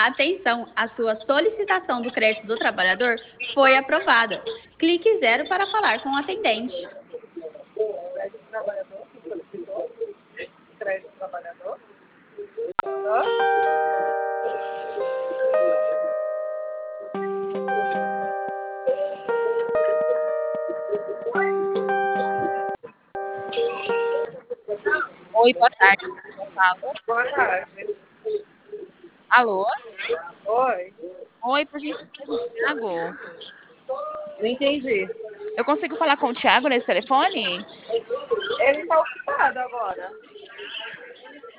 Atenção, a sua solicitação do crédito do trabalhador foi aprovada. Clique 0 para falar com o atendente. Crédito trabalhador, que solicitou. Crédito trabalhador. Hã? Oi, boa tarde. Eu falo. Boa tarde. Alô? Oi. Oi, por gentileza, Thiago. Não entendi. Eu consigo falar com o Thiago nesse telefone? Ele tá ocupado agora.